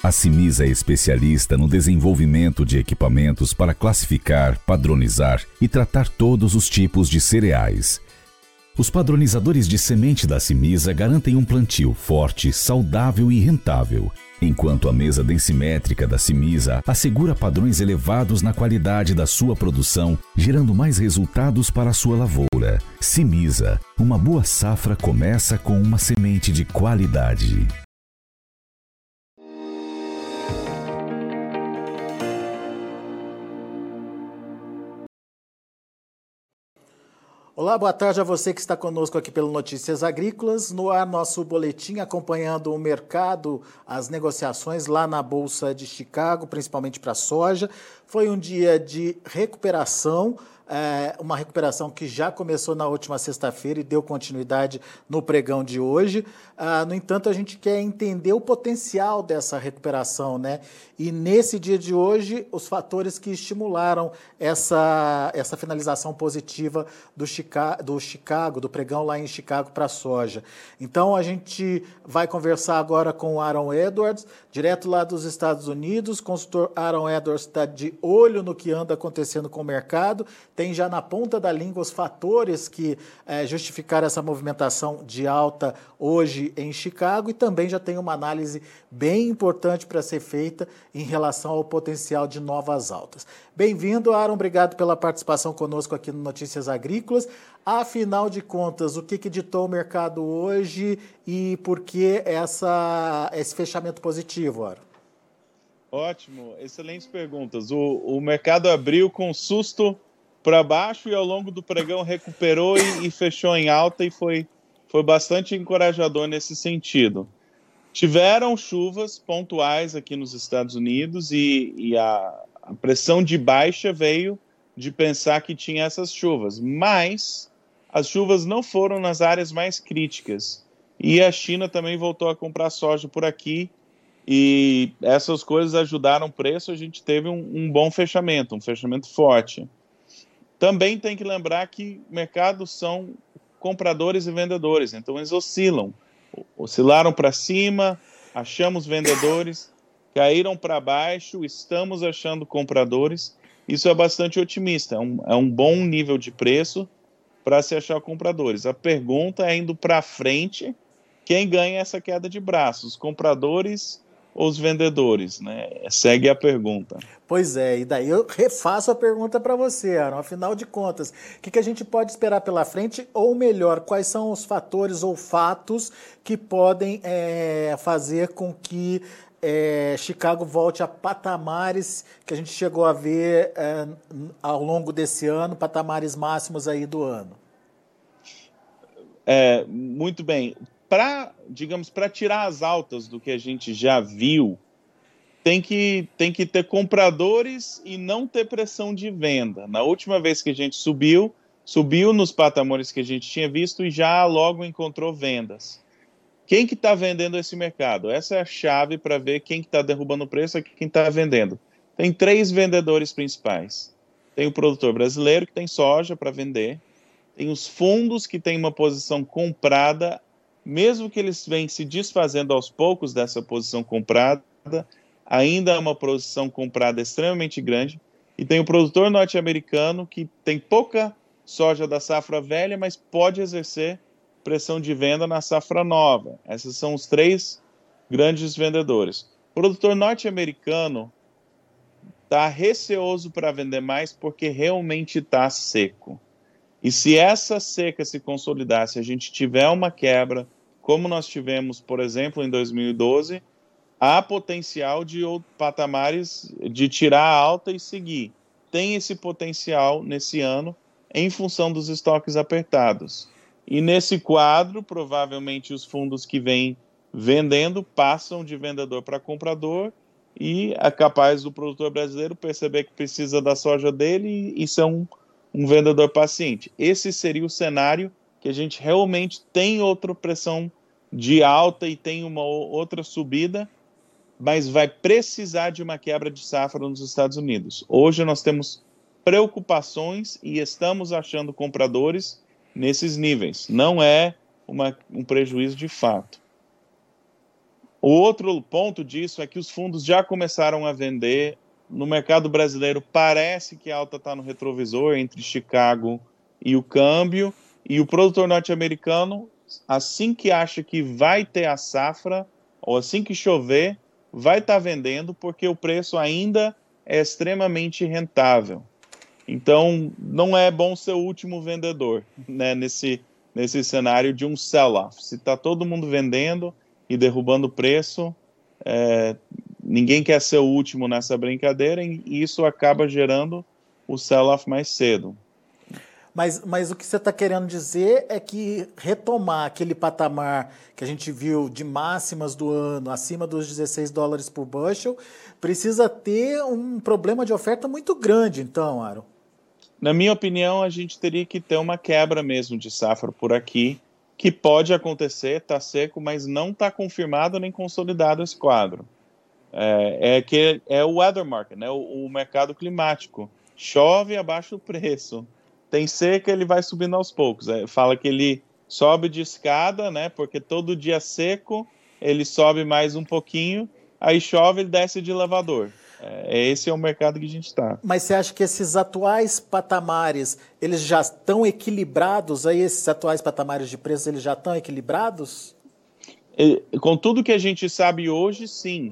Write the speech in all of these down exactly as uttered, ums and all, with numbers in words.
A Cimisa é especialista no desenvolvimento de equipamentos para classificar, padronizar e tratar todos os tipos de cereais. Os padronizadores de semente da Cimisa garantem um plantio forte, saudável e rentável, enquanto a mesa densimétrica da Cimisa assegura padrões elevados na qualidade da sua produção, gerando mais resultados para a sua lavoura. Cimisa, uma boa safra começa com uma semente de qualidade. Olá, boa tarde a você que está conosco aqui pelo Notícias Agrícolas. No ar, nosso boletim acompanhando o mercado, as negociações lá na Bolsa de Chicago, principalmente para a soja. Foi um dia de recuperação, é, uma recuperação que já começou na última sexta-feira e deu continuidade no pregão de hoje. Ah, no entanto, a gente quer entender o potencial dessa recuperação, né? E nesse dia de hoje, os fatores que estimularam essa, essa finalização positiva do Chicago, do Chicago, do pregão lá em Chicago para a soja. Então, a gente vai conversar agora com o Aaron Edwards, direto lá dos Estados Unidos. O consultor Aaron Edwards está de olho no que anda acontecendo com o mercado, tem já na ponta da língua os fatores que é, justificaram essa movimentação de alta hoje em Chicago e também já tem uma análise bem importante para ser feita em relação ao potencial de novas altas. Bem-vindo, Aaron, obrigado pela participação conosco aqui no Notícias Agrícolas. Afinal de contas, o que, que ditou o mercado hoje e por que essa, esse fechamento positivo, Aaron? Ótimo, excelentes perguntas. O, o mercado abriu com susto para baixo e ao longo do pregão recuperou e, e fechou em alta e foi, foi bastante encorajador nesse sentido. Tiveram chuvas pontuais aqui nos Estados Unidos e, e a, a pressão de baixa veio de pensar que tinha essas chuvas, mas as chuvas não foram nas áreas mais críticas e a China também voltou a comprar soja por aqui e essas coisas ajudaram o preço, a gente teve um, um bom fechamento, um fechamento forte. Também tem que lembrar que mercados são compradores e vendedores, então eles oscilam. Oscilaram para cima, achamos vendedores, caíram para baixo, estamos achando compradores. Isso é bastante otimista, é um, é um bom nível de preço para se achar compradores. A pergunta é, indo para frente, quem ganha essa queda de braços, os compradores ou os vendedores, né? Segue a pergunta. Pois é, e daí eu refaço a pergunta para você, Aaron. Afinal de contas, o que, que a gente pode esperar pela frente? Ou melhor, quais são os fatores ou fatos que podem é, fazer com que é, Chicago volte a patamares que a gente chegou a ver é, ao longo desse ano, patamares máximos aí do ano? É, muito bem. Para, digamos, para tirar as altas do que a gente já viu, tem que, tem que ter compradores e não ter pressão de venda. Na última vez que a gente subiu, subiu nos patamares que a gente tinha visto e já logo encontrou vendas. Quem que está vendendo esse mercado? Essa é a chave para ver quem que está derrubando o preço e quem está vendendo. Tem três vendedores principais. Tem o produtor brasileiro que tem soja para vender, tem os fundos que têm uma posição comprada, mesmo que eles venham se desfazendo aos poucos dessa posição comprada, ainda é uma posição comprada extremamente grande, e tem o produtor norte-americano que tem pouca soja da safra velha, mas pode exercer pressão de venda na safra nova. Esses são os três grandes vendedores. O produtor norte-americano está receoso para vender mais porque realmente está seco. E se essa seca se consolidar, se a gente tiver uma quebra, como nós tivemos, por exemplo, em dois mil e doze, há potencial de patamares de tirar a alta e seguir. Tem esse potencial nesse ano em função dos estoques apertados. E nesse quadro, provavelmente os fundos que vêm vendendo passam de vendedor para comprador e é capaz do produtor brasileiro perceber que precisa da soja dele e ser um, um vendedor paciente. Esse seria o cenário que a gente realmente tem outra pressão de alta e tem uma outra subida, mas vai precisar de uma quebra de safra nos Estados Unidos. Hoje nós temos preocupações e estamos achando compradores nesses níveis. Não é uma, um prejuízo de fato. O outro ponto disso é que os fundos já começaram a vender. No mercado brasileiro, parece que a alta está no retrovisor entre Chicago e o câmbio, e o produtor norte-americano, assim que acha que vai ter a safra, ou assim que chover, vai estar tá vendendo, porque o preço ainda é extremamente rentável. Então, não é bom ser o último vendedor, né, nesse, nesse cenário de um sell-off. Se está todo mundo vendendo e derrubando o preço, é, ninguém quer ser o último nessa brincadeira, e isso acaba gerando o sell-off mais cedo. Mas, mas o que você está querendo dizer é que retomar aquele patamar que a gente viu de máximas do ano, acima dos dezesseis dólares por bushel, precisa ter um problema de oferta muito grande, então, Aaron? Na minha opinião, a gente teria que ter uma quebra mesmo de safra por aqui, que pode acontecer, está seco, mas não está confirmado nem consolidado esse quadro. É, é que é o weather market, né? o, o mercado climático. Chove abaixo do preço. Tem seca, ele vai subindo aos poucos. É, fala que ele sobe de escada, né? Porque todo dia seco, ele sobe mais um pouquinho, aí chove, ele desce de elevador. É, esse é o mercado que a gente está. Mas você acha que esses atuais patamares, eles já estão equilibrados? Aí esses atuais patamares de preços, eles já estão equilibrados? E, com tudo que a gente sabe hoje, sim.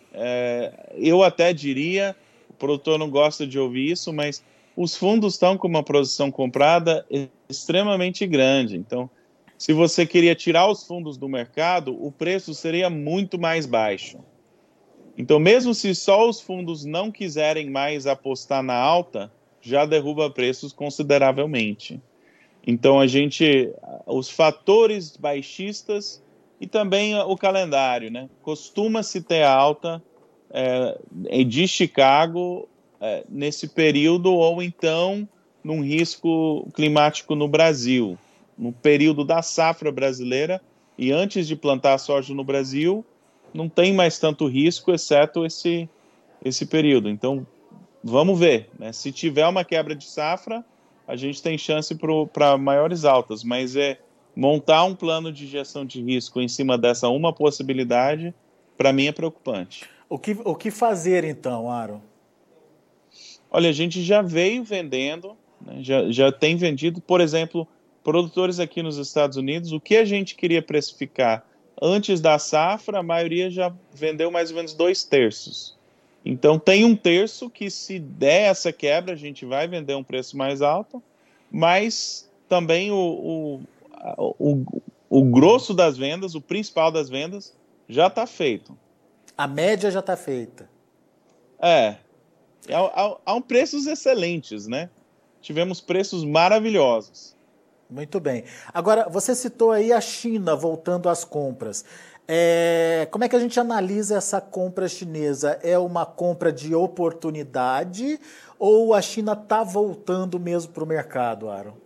É, eu até diria, o produtor não gosta de ouvir isso, mas os fundos estão com uma posição comprada extremamente grande. Então, se você queria tirar os fundos do mercado, o preço seria muito mais baixo. Então, mesmo se só os fundos não quiserem mais apostar na alta, já derruba preços consideravelmente. Então, a gente, os fatores baixistas e também o calendário, né? Costuma-se ter alta é, de Chicago é, nesse período, ou então num risco climático no Brasil, no período da safra brasileira, e antes de plantar soja no Brasil, não tem mais tanto risco, exceto esse, esse período. Então, vamos ver, né? Se tiver uma quebra de safra, a gente tem chance para maiores altas, mas é montar um plano de gestão de risco em cima dessa uma possibilidade, para mim é preocupante. O que, o que fazer então, Aaron? Olha, a gente já veio vendendo, né? já, já tem vendido, por exemplo, produtores aqui nos Estados Unidos, o que a gente queria precificar antes da safra, a maioria já vendeu mais ou menos dois terços. Então, tem um terço que, se der essa quebra, a gente vai vender um preço mais alto, mas também o, o, o, o grosso das vendas, o principal das vendas, já está feito. A média já está feita. É. Há, há, há preços excelentes, né? Tivemos preços maravilhosos. Muito bem. Agora, você citou aí a China voltando às compras. É, como é que a gente analisa essa compra chinesa? É uma compra de oportunidade ou a China está voltando mesmo para o mercado, Aaron?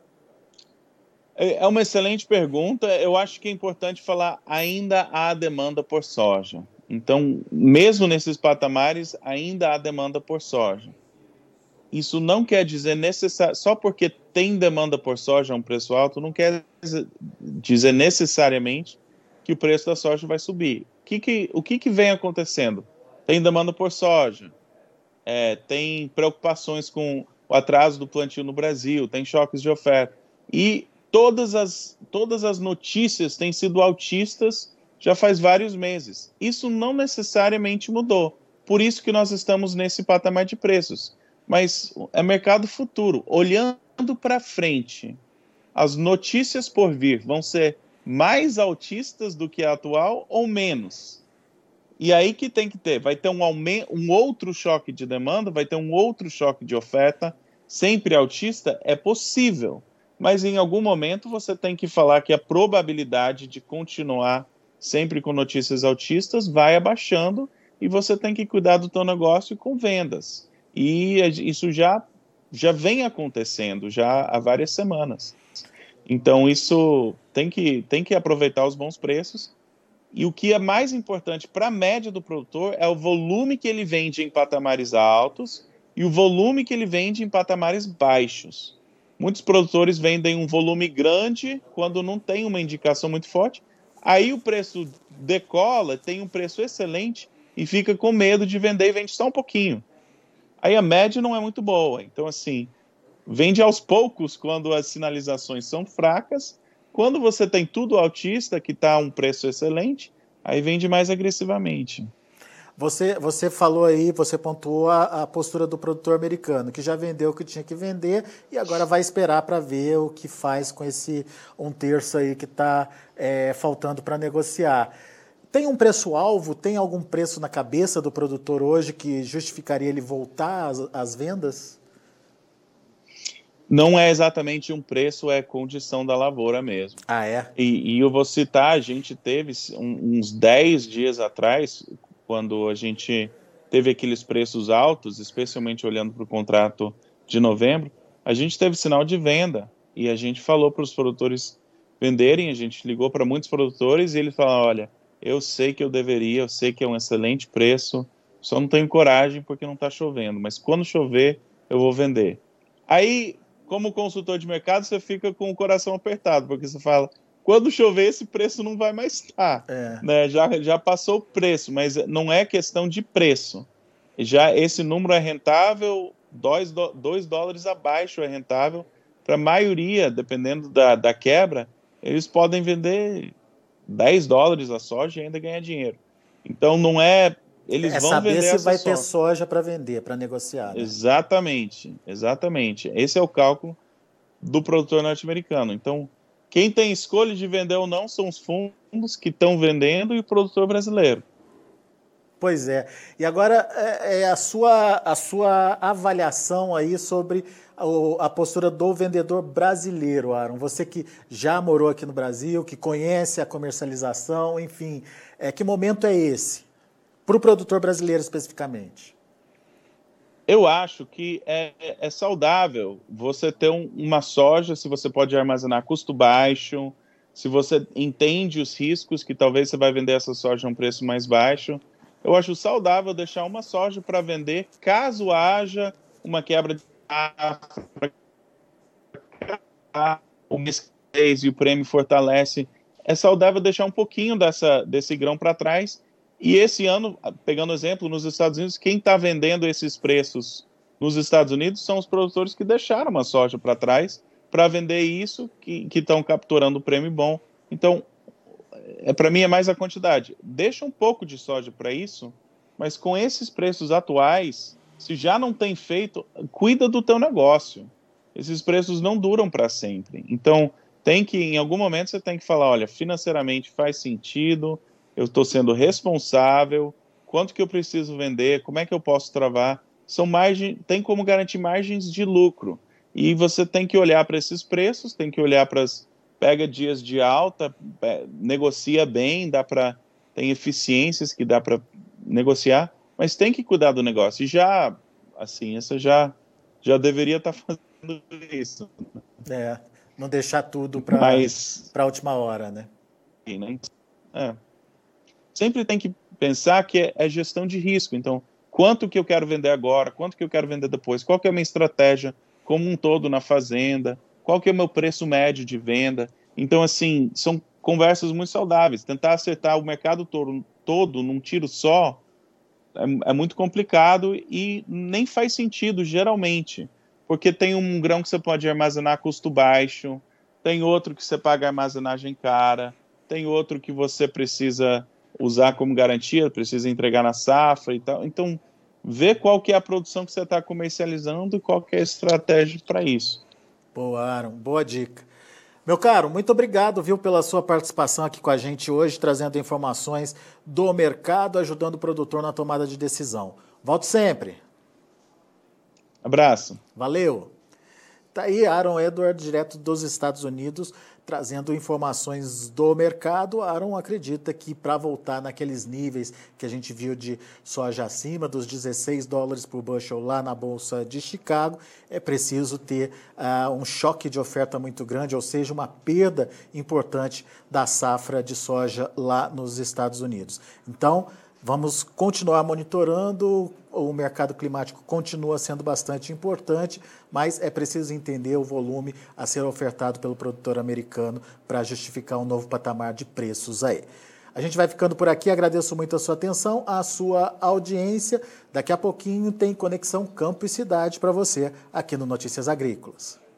É uma excelente pergunta. Eu acho que é importante falar, ainda há demanda por soja. Então, mesmo nesses patamares, ainda há demanda por soja. Isso não quer dizer necessariamente, só porque tem demanda por soja a um preço alto, não quer dizer necessariamente que o preço da soja vai subir. O que, que, o que, que vem acontecendo? Tem demanda por soja, é, tem preocupações com o atraso do plantio no Brasil, tem choques de oferta. E todas as, todas as notícias têm sido altistas já faz vários meses. Isso não necessariamente mudou. Por isso que nós estamos nesse patamar de preços. Mas é mercado futuro. Olhando para frente, as notícias por vir vão ser mais altistas do que a atual ou menos? E aí que tem que ter, vai ter um, aumento, um outro choque de demanda, vai ter um outro choque de oferta, sempre altista, é possível. Mas em algum momento você tem que falar que a probabilidade de continuar sempre com notícias altistas vai abaixando e você tem que cuidar do teu negócio com vendas. E isso já, já vem acontecendo já há várias semanas. Então, isso tem que, tem que aproveitar os bons preços. E o que é mais importante para a média do produtor é o volume que ele vende em patamares altos e o volume que ele vende em patamares baixos. Muitos produtores vendem um volume grande quando não tem uma indicação muito forte. Aí o preço decola, tem um preço excelente e fica com medo de vender e vende só um pouquinho. Aí a média não é muito boa. Então, assim, vende aos poucos quando as sinalizações são fracas. Quando você tem tudo altista, que está a um preço excelente, aí vende mais agressivamente. Você, você falou aí, você pontuou a, a postura do produtor americano, que já vendeu o que tinha que vender e agora vai esperar para ver o que faz com esse um terço aí que está é, faltando para negociar. Tem um preço-alvo, tem algum preço na cabeça do produtor hoje que justificaria ele voltar às, às vendas? Não é exatamente um preço, é condição da lavoura mesmo. Ah, é? E, e eu vou citar, a gente teve um, uns dez dias atrás, quando a gente teve aqueles preços altos, especialmente olhando para o contrato de novembro, a gente teve sinal de venda e a gente falou para os produtores venderem, a gente ligou para muitos produtores e eles falaram, olha, eu sei que eu deveria, eu sei que é um excelente preço, só não tenho coragem porque não está chovendo, mas quando chover eu vou vender. Aí, como consultor de mercado, você fica com o coração apertado, porque você fala, quando chover esse preço não vai mais estar, é. né? já, já passou o preço, mas não é questão de preço, já esse número é rentável, dois, dois dólares abaixo é rentável, para a maioria, dependendo da, da quebra, eles podem vender dez dólares a soja e ainda ganhar dinheiro, então não é, eles é vão saber vender se essa vai soja. ter soja para vender, para negociar, né? Exatamente, exatamente, esse é o cálculo do produtor norte-americano. Então, quem tem escolha de vender ou não são os fundos que estão vendendo e o produtor brasileiro. Pois é. E agora, é, é a, sua, a sua avaliação aí sobre a, a postura do vendedor brasileiro, Aaron. Você que já morou aqui no Brasil, que conhece a comercialização, enfim, é, que momento é esse? Para o produtor brasileiro especificamente. Eu acho que é, é saudável você ter um, uma soja, se você pode armazenar a custo baixo, se você entende os riscos que talvez você vai vender essa soja a um preço mais baixo. Eu acho saudável deixar uma soja para vender caso haja uma quebra de safra, o mês e o prêmio fortalece. É saudável deixar um pouquinho dessa, desse grão para trás. E esse ano, pegando exemplo, nos Estados Unidos, quem está vendendo esses preços nos Estados Unidos são os produtores que deixaram uma soja para trás para vender isso, que estão capturando o prêmio bom. Então, é, para mim é mais a quantidade. Deixa um pouco de soja para isso, mas com esses preços atuais, se já não tem feito, cuida do teu negócio. Esses preços não duram para sempre. Então, tem que, em algum momento, você tem que falar, olha, financeiramente faz sentido, eu estou sendo responsável, quanto que eu preciso vender, como é que eu posso travar, são margem, tem como garantir margens de lucro, e você tem que olhar para esses preços, tem que olhar para as, pega dias de alta, é, negocia bem, dá para, tem eficiências que dá para negociar, mas tem que cuidar do negócio, e já, assim, essa já, já deveria estar fazendo isso. É, não deixar tudo para a última hora, né? né? É. Sempre tem que pensar que é, é gestão de risco. Então, quanto que eu quero vender agora? Quanto que eu quero vender depois? Qual que é a minha estratégia como um todo na fazenda? Qual que é o meu preço médio de venda? Então, assim, são conversas muito saudáveis. Tentar acertar o mercado todo, todo num tiro só é, é muito complicado e nem faz sentido, geralmente. Porque tem um grão que você pode armazenar a custo baixo, tem outro que você paga armazenagem cara, tem outro que você precisa usar como garantia, precisa entregar na safra e tal. Então, ver qual que é a produção que você está comercializando e qual que é a estratégia para isso. Boa, Aaron. Boa dica. Meu caro, muito obrigado, viu, pela sua participação aqui com a gente hoje, trazendo informações do mercado, ajudando o produtor na tomada de decisão. Volte sempre. Abraço. Valeu. Tá aí Aaron Edward, direto dos Estados Unidos, trazendo informações do mercado. Aaron acredita que para voltar naqueles níveis que a gente viu de soja acima dos dezesseis dólares por bushel lá na Bolsa de Chicago, é preciso ter uh, um choque de oferta muito grande, ou seja, uma perda importante da safra de soja lá nos Estados Unidos. Então, Vamos continuar monitorando, o mercado climático continua sendo bastante importante, mas é preciso entender o volume a ser ofertado pelo produtor americano para justificar um novo patamar de preços aí. A gente vai ficando por aqui, agradeço muito a sua atenção, a sua audiência. Daqui a pouquinho tem Conexão Campo e Cidade para você aqui no Notícias Agrícolas.